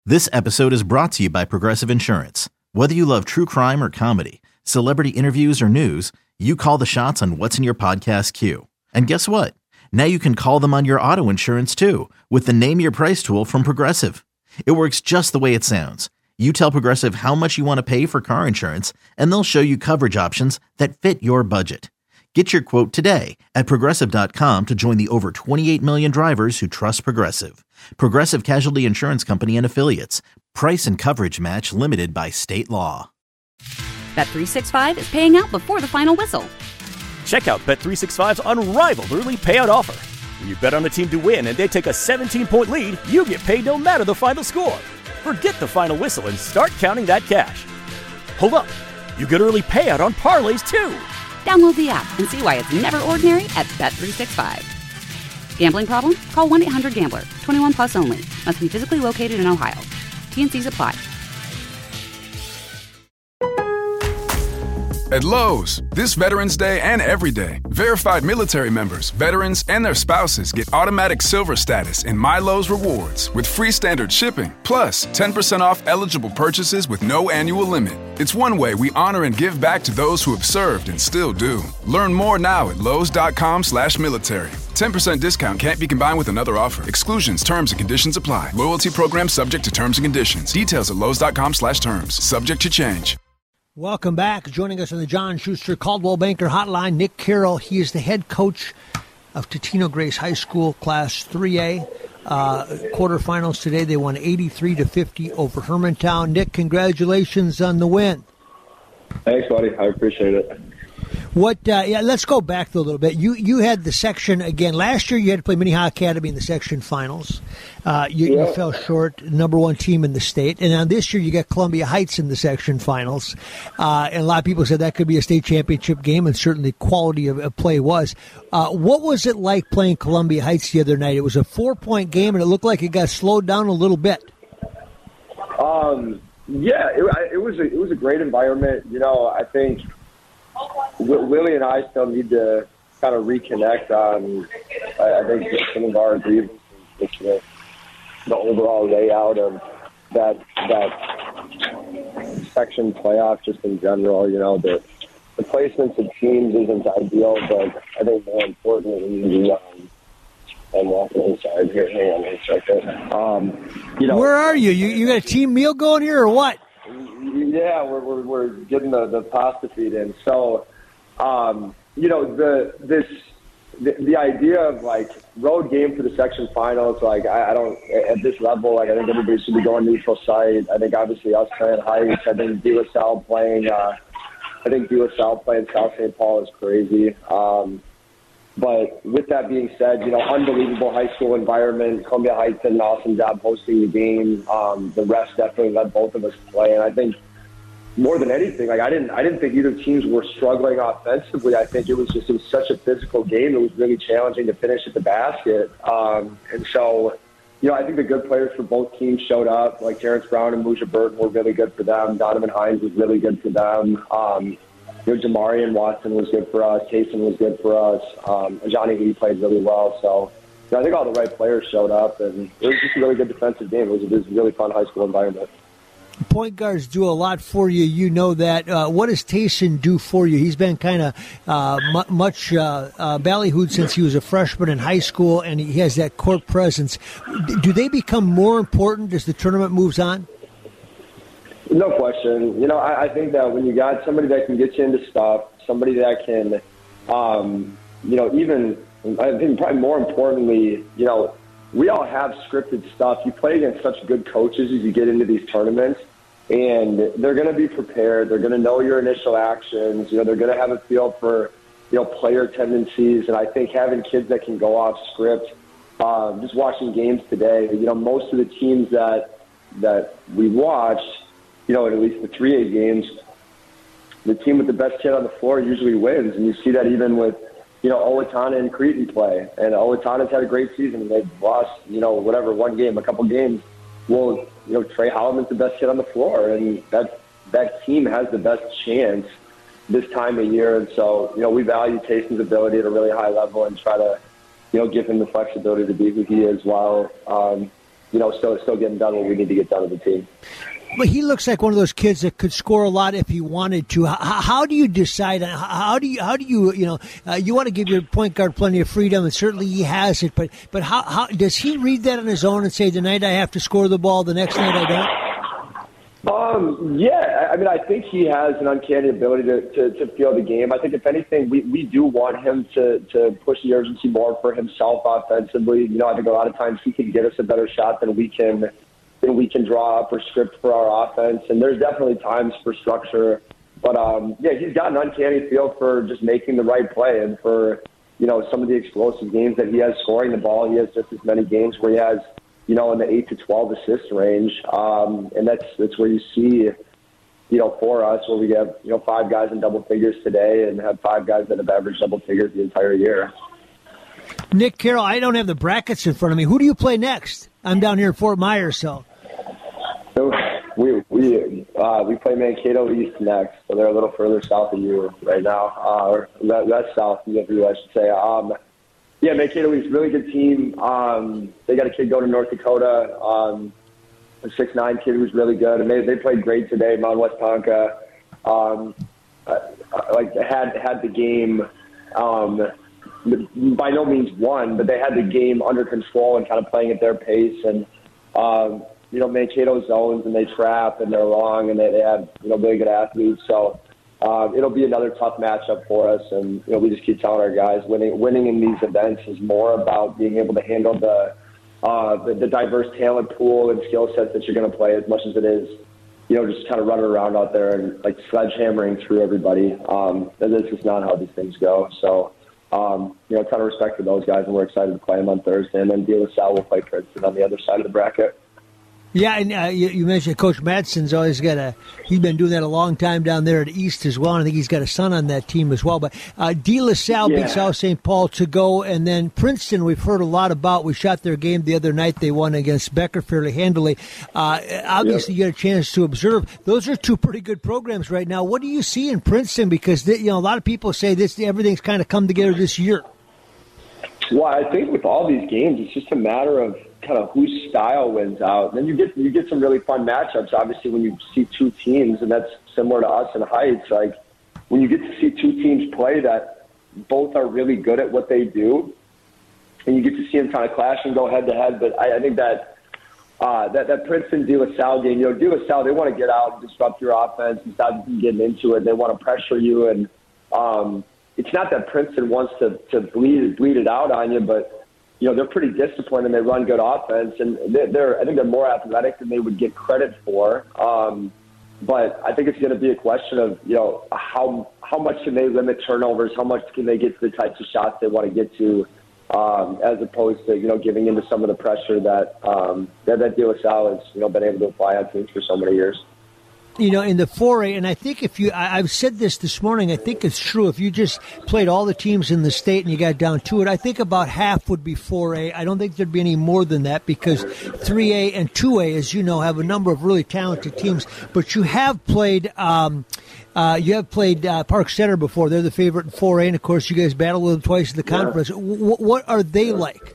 This episode is brought to you by Progressive Insurance. Whether you love true crime or comedy, celebrity interviews or news, you call the shots on what's in your podcast queue. And guess what? Now you can call them on your auto insurance too with the Name Your Price tool from Progressive. It works just the way it sounds. You tell Progressive how much you want to pay for car insurance, and they'll show you coverage options that fit your budget. Get your quote today at Progressive.com to join the over 28 million drivers who trust Progressive. Progressive Casualty Insurance Company and Affiliates. Price and coverage match limited by state law. Bet365 is paying out before the final whistle. Check out Bet365's unrivaled early payout offer. When you bet on a team to win and they take a 17-point lead, you get paid no matter the final score. Forget the final whistle and start counting that cash. Hold up. You get early payout on parlays too. Download the app and see why it's never ordinary at Bet365. Gambling problem? Call 1-800-GAMBLER. 21 plus only. Must be physically located in Ohio. T&Cs apply. At Lowe's, this Veterans Day and every day, verified military members, veterans, and their spouses get automatic silver status in My Lowe's Rewards with free standard shipping, plus 10% off eligible purchases with no annual limit. It's one way we honor and give back to those who have served and still do. Learn more now at lowes.com/military. 10% discount can't be combined with another offer. Exclusions, terms, and conditions apply. Loyalty program subject to terms and conditions. Details at lowes.com/terms. Subject to change. Welcome back. Joining us on the John Schuster Caldwell Banker Hotline, Nick Carroll. He is the head coach of Totino Grace High School Class 3A. Quarterfinals today. They won 83-50 over Hermantown. Nick, congratulations on the win. Thanks, buddy. I appreciate it. Let's go back though a little bit. You had the section again last year. You had to play Minnehaha Academy in the section finals. You fell short, number one team in the state, and now this year you got Columbia Heights in the section finals. And a lot of people said that could be a state championship game, and certainly quality of play was. What was it like playing Columbia Heights the other night? It was a 4-point game, and it looked like it got slowed down a little bit. It was a great environment. You know, I think Willie and I still need to kind of reconnect on, I think, some of our grievances with the overall layout of that section playoff just in general. You know, the placements of teams isn't ideal, but I think more importantly, I'm walking inside here. Hang on a second. Where are you? You got a team meal going here or what? Yeah, we're getting the pasta feed in. So, the idea of like road game for the section finals, like I don't at this level, like I think everybody should be going neutral site. I think obviously us playing Heights. I think De La Salle playing South St. Paul is crazy. But with that being said, unbelievable high school environment. Columbia Heights did an awesome job hosting the game. The refs definitely let both of us play, and I think more than anything, like I didn't think either teams were struggling offensively. I think it was such a physical game. It was really challenging to finish at the basket, and so. I think the good players for both teams showed up. Like Terrence Brown and Muja Burton were really good for them. Donovan Hines was really good for them. Jamarian Watson was good for us. Taysom was good for us. Johnny Lee played really well. So I think all the right players showed up, and it was just a really good defensive game. It was a really fun high school environment. Point guards do a lot for you. You know that. What does Taysom do for you? He's been kind of much ballyhooed since he was a freshman in high school, and he has that court presence. Do they become more important as the tournament moves on? No question. I think that when you got somebody that can get you into stuff, somebody that can, even, I think probably more importantly, we all have scripted stuff. You play against such good coaches as you get into these tournaments, and they're going to be prepared. They're going to know your initial actions. They're going to have a feel for, player tendencies. And I think having kids that can go off script, just watching games today, most of the teams that we watched, at least the 3A games, the team with the best kid on the floor usually wins. And you see that even with, Owatonna and Cretan play. And Owatonna's had a great season. They've lost, a couple games. Well, Trey Holloman's the best kid on the floor. And that team has the best chance this time of year. And so, we value Taysom's ability at a really high level and try to, give him the flexibility to be who he is while, still getting done what we need to get done as a team. But he looks like one of those kids that could score a lot if he wanted to. How do you decide? How do you you want to give your point guard plenty of freedom, and certainly he has it. But how does he read that on his own and say, tonight I have to score the ball, the next night I don't? Yeah, I mean, I think he has an uncanny ability to feel the game. I think if anything, we do want him to push the urgency more for himself offensively. I think a lot of times he can get us a better shot than we can draw up or script for our offense. And there's definitely times for structure. But, he's got an uncanny feel for just making the right play. And for, some of the explosive games that he has scoring the ball, he has just as many games where he has, in the 8 to 12 assist range. And that's where you see, for us, where we have, 5 guys in double figures today and have 5 guys that have averaged double figures the entire year. Nick Carroll, I don't have the brackets in front of me. Who do you play next? I'm down here in Fort Myers, so. We play Mankato East next, so they're a little further south of you right now, or that's south of you, I should say. Mankato East, really good team. They got a kid going to North Dakota, a 6'9" kid who's really good, and they played great today. Mount West Ponca, had the game. By no means won, but they had the game under control and kind of playing at their pace. And, Mankato zones and they trap and they're long and they have, really good athletes. So it'll be another tough matchup for us. And, we just keep telling our guys winning in these events is more about being able to handle the diverse talent pool and skill sets that you're going to play as much as it is, just kind of running around out there and like sledgehammering through everybody. This is not how these things go. So, a ton of respect for those guys, and we're excited to play them on Thursday. And then De La Salle will play Princeton on the other side of the bracket. Yeah, and you mentioned Coach Madsen's always he's been doing that a long time down there at East as well, and I think he's got a son on that team as well. But De La Salle beat South St. Paul to go, and then Princeton we've heard a lot about. We shot their game the other night. They won against Becker fairly handily. Obviously, you get a chance to observe. Those are 2 pretty good programs right now. What do you see in Princeton? Because a lot of people say everything's kind of come together this year. Well, I think with all these games, it's just a matter of kind of whose style wins out. And then you get some really fun matchups, obviously, when you see 2 teams, and that's similar to us in Heights. Like, when you get to see 2 teams play that both are really good at what they do, and you get to see them kind of clash and go head-to-head. But I think that Princeton De La Salle game, De La Salle, they want to get out and disrupt your offense and stop getting into it. They want to pressure you, and it's not that Princeton wants to bleed it out on you, but they're pretty disciplined and they run good offense, and I think they're more athletic than they would get credit for. But I think it's going to be a question of how much can they limit turnovers, how much can they get to the types of shots they want to get to, as opposed to giving into some of the pressure that De La Salle has been able to apply on teams for so many years. In the 4A, and I think I've said this morning, I think it's true. If you just played all the teams in the state and you got down to it, I think about half would be 4A. I don't think there'd be any more than that because 3A and 2A, as you know, have a number of really talented teams. But you have played Park Center before. They're the favorite in 4A, and of course you guys battled with them twice in the conference. What are they like?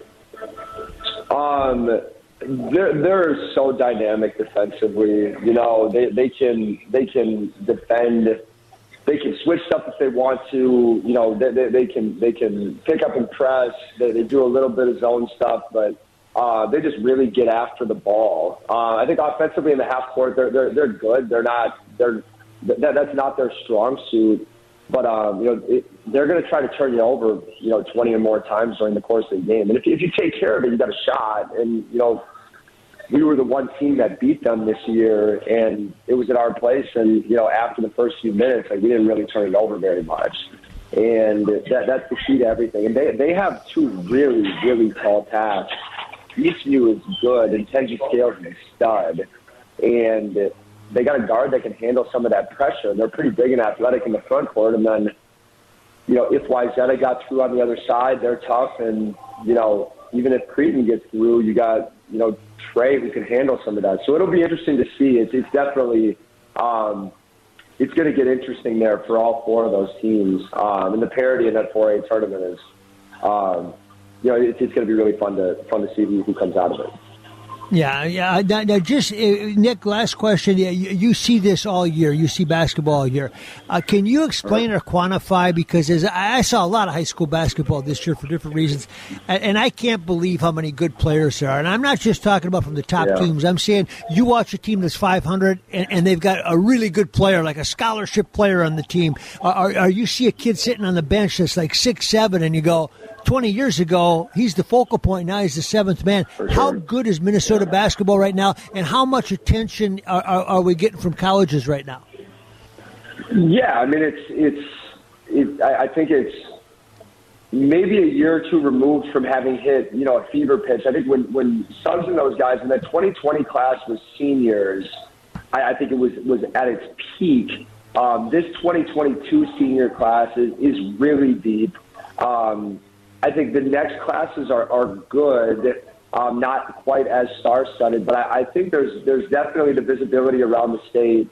They're so dynamic defensively. They can defend. They can switch stuff if they want to. They can pick up and press. They do a little bit of zone stuff, but they just really get after the ball. I think offensively in the half court, they're good. That's not their strong suit. But they're going to try to turn you over, 20 or more times during the course of the game. And if you take care of it, you got a shot. And we were the one team that beat them this year, and it was at our place. And after the first few minutes, we didn't really turn it over very much. And that's the key to everything. And they have 2 really, really tall taps. Each of you is good, and Kenji Scales is a stud. And they got a guard that can handle some of that pressure. They're pretty big and athletic in the front court. And then, if Wayzata got through on the other side, they're tough. And, even if Creighton gets through, you got, Trey who can handle some of that. So it'll be interesting to see. It's definitely it's going to get interesting there for all 4 of those teams. And the parity in that 4A tournament is, it's going to be really fun to see who comes out of it. Yeah. Now just, Nick, last question. You see this all year. You see basketball all year. Can you explain or quantify, because I saw a lot of high school basketball this year for different reasons, and I can't believe how many good players there are. And I'm not just talking about from the top teams. I'm saying you watch a team that's 500, and they've got a really good player, like a scholarship player on the team. Or you see a kid sitting on the bench that's like 6'7", and you go, 20 years ago, he's the focal point. Now he's the seventh man. Sure. How good is Minnesota basketball right now, and how much attention are we getting from colleges right now? Yeah, I mean, I think it's maybe a year or two removed from having hit, a fever pitch. I think when Suggs and those guys in that 2020 class was seniors, I think it was at its peak. This 2022 senior class is really deep. I think the next classes are good, not quite as star-studded, but I think there's definitely the visibility around the state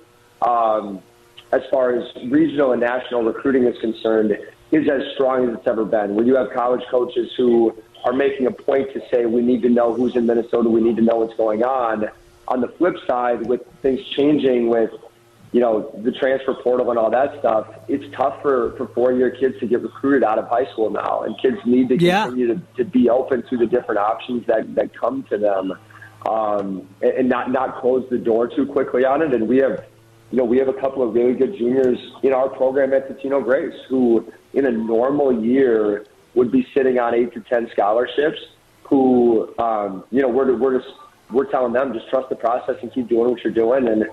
as far as regional and national recruiting is concerned is as strong as it's ever been. When you have college coaches who are making a point to say we need to know who's in Minnesota, we need to know what's going on. On the flip side, with things changing with the transfer portal and all that stuff, it's tough for four-year kids to get recruited out of high school now, and kids need to continue to be open to the different options that come to them, and not close the door too quickly on it. And we have a couple of really good juniors in our program at Totino Grace who, in a normal year, would be sitting on 8 to 10 scholarships. Who, we're telling them just trust the process and keep doing what you're doing. And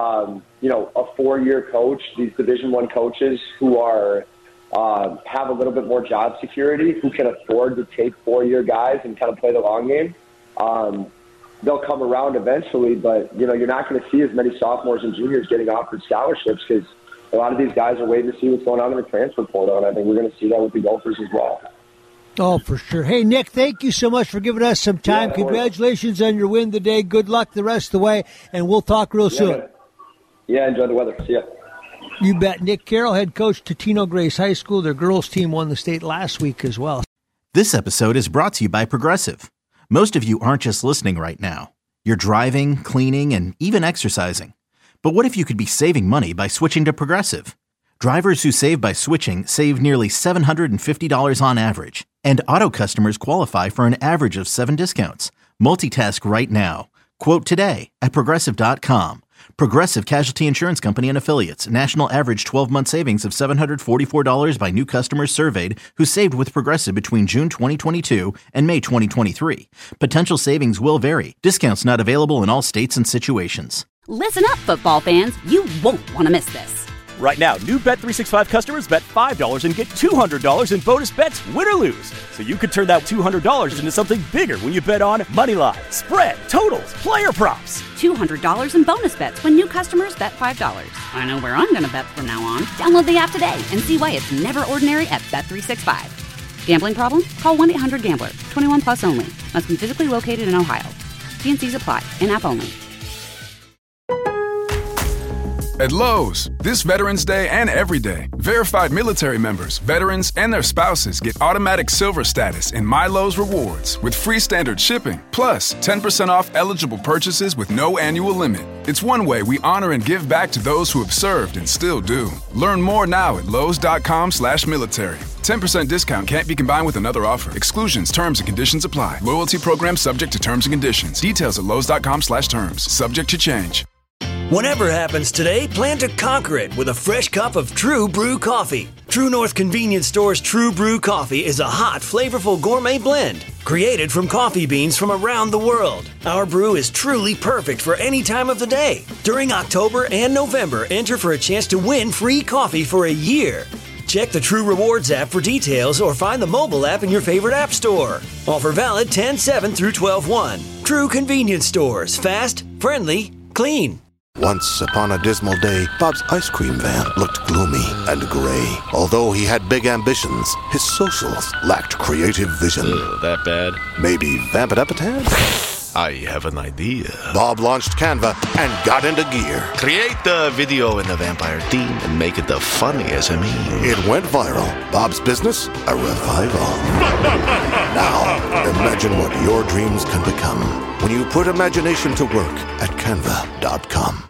a four-year coach, these Division I coaches who are have a little bit more job security, who can afford to take four-year guys and kind of play the long game, they'll come around eventually. But, you're not going to see as many sophomores and juniors getting offered scholarships because a lot of these guys are waiting to see what's going on in the transfer portal, and I think we're going to see that with the Gophers as well. Oh, for sure. Hey, Nick, thank you so much for giving us some time. Congratulations on your win today. Good luck the rest of the way, and we'll talk real soon. Yeah, enjoy the weather. See ya. You bet. Nick Carroll, head coach, Totino Grace High School. Their girls team won the state last week as well. This episode is brought to you by Progressive. Most of you aren't just listening right now. You're driving, cleaning, and even exercising. But what if you could be saving money by switching to Progressive? Drivers who save by switching save nearly $750 on average. And auto customers qualify for an average of 7 discounts. Multitask right now. Quote today at Progressive.com. Progressive Casualty Insurance Company and Affiliates. National average 12-month savings of $744 by new customers surveyed who saved with Progressive between June 2022 and May 2023. Potential savings will vary. Discounts not available in all states and situations. Listen up, football fans. You won't want to miss this. Right now, new Bet365 customers bet $5 and get $200 in bonus bets, win or lose. So you could turn that $200 into something bigger when you bet on moneyline, spread, totals, player props. $200 in bonus bets when new customers bet $5. I know where I'm going to bet from now on. Download the app today and see why it's never ordinary at Bet365. Gambling problem? Call 1-800-GAMBLER. 21 plus only. Must be physically located in Ohio. T&Cs apply. In-app only. At Lowe's, this Veterans Day and every day, verified military members, veterans, and their spouses get automatic silver status in My Lowe's Rewards with free standard shipping, plus 10% off eligible purchases with no annual limit. It's one way we honor and give back to those who have served and still do. Learn more now at Lowe's.com/military. 10% discount can't be combined with another offer. Exclusions, terms, and conditions apply. Loyalty program subject to terms and conditions. Details at Lowe's.com/terms. Subject to change. Whatever happens today, plan to conquer it with a fresh cup of True Brew coffee. True North Convenience Store's True Brew coffee is a hot, flavorful gourmet blend created from coffee beans from around the world. Our brew is truly perfect for any time of the day. During October and November, enter for a chance to win free coffee for a year. Check the True Rewards app for details or find the mobile app in your favorite app store. Offer valid 10/7 through 12/1. True Convenience Stores. Fast, friendly, clean. Once upon a dismal day, Bob's ice cream van looked gloomy and gray. Although he had big ambitions, his socials lacked creative vision. That bad? Maybe vamp it up a tad? I have an idea. Bob launched Canva and got into gear. Create the video in the vampire theme and make it the funniest meme. It went viral. Bob's business, a revival. Now, imagine what your dreams can become when you put imagination to work at Canva.com.